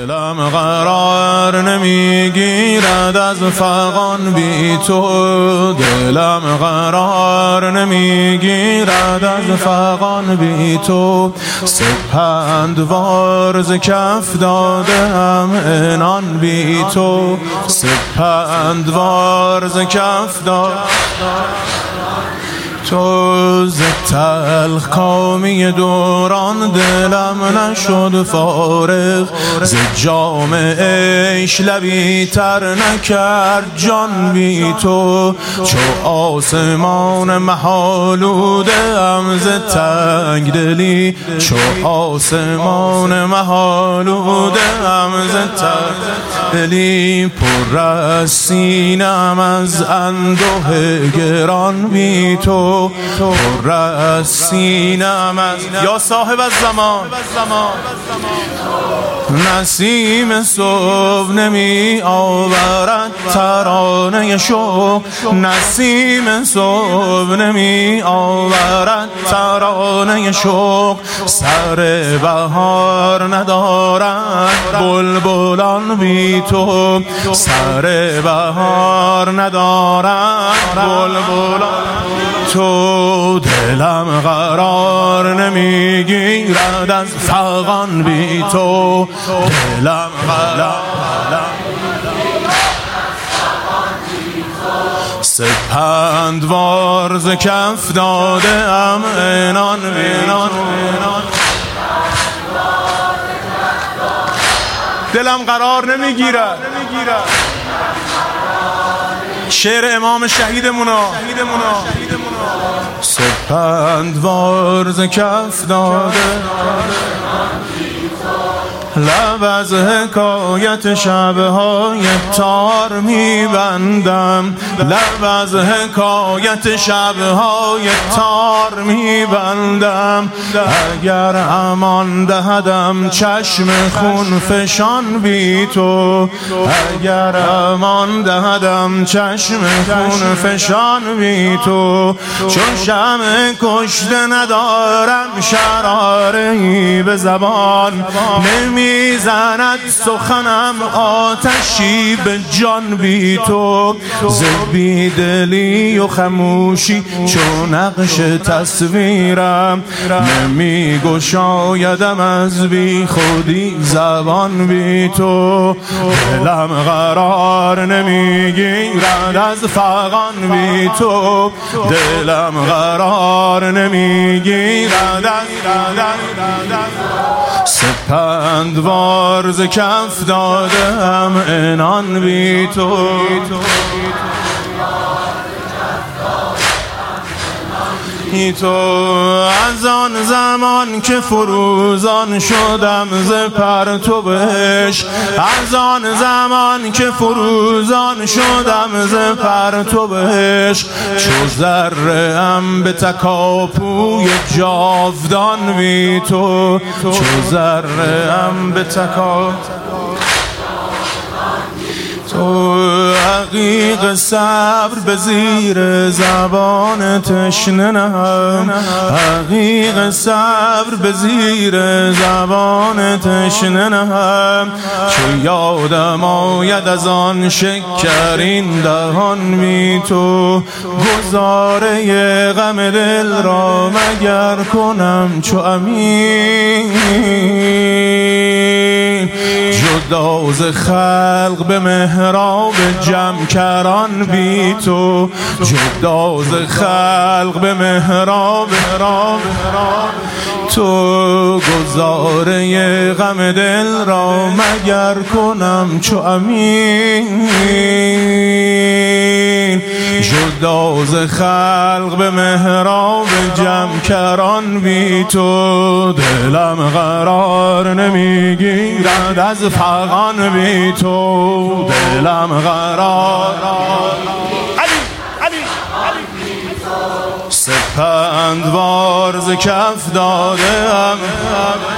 دلم قرار نمیگیرد از فغان بی تو، دلم قرار نمیگیرد از فغان بی تو. سپندوار ز کف دادم عنان بی تو، سپندوار ز کف دادم تو. ز تلخ کامی دوران دلم نشد فارغ، ز جام عیش لبی تر نکرد جان بی تو. چو آسمان محالوده ام ز تنگ دلی، چو آسمان محالوده ام ز تنگ دلی. پر از سینه‌ام از انده گران بی تو، پر از سینه‌ام از یا صاحب الزمان. نسیم صبح نمی آورد ترانه شوق، نسیم صبح نمی آورد ترانه شوق. سر بهار ندارد بلبلان بی تو، سر بهار ندارد بلبلان تو. دلم قرار نمیگیرد از فغان بی تو، دلم قرار. سپندوار ز کف داده ام عنان عنان. دلم قرار نمیگیرد. شعر امام شهیدمونا. سپندوار ز کف داده لب از حکایت شبهای تار میبندم، لب از حکایت شبهای تار میبندم. اگر امان دهدم چشم خون فشان بی تو، اگر امان دهدم چشم خون فشان بی تو. چون شمع کشته ندارم شراره‌ای به زبان، میزند سخنم آتشی به جان بی تو. ز بیدلی و خموشی چون نقش تصویرم، نمی گشایدم از بی خودی زبان بی تو. دلم قرار نمیگیرد از فغان بی تو، دلم قرار نمیگیرد از سپندوار ز کف دادم عنان بی تو. تو از آن زمان که فروزان شدم ز پرتو عشق، از آن زمان که فروزان شدم ز پرتو عشق. چو ذره ام به تکاپوی جاودان بی تو، چو ذره ام به تو. عقیق صبر به زیر زبان تشنه نهم، عقیق صبر به زیر زبان تشنه نهم. چو یادم آید از آن شکرین دهان بی تو، گزاره غم دل را مگر کنم چو امین. جدا ز خلق به محراب جمع کران بی تو، جدا ز خلق به محراب تو. گزاره غم دل را مگر کنم چو امین. جدا ز خلق به محراب جمع کران بی تو. دلم قرار نمیگیرد از فغان بی تو، دلم قرار. سپندوار ز کف داده ام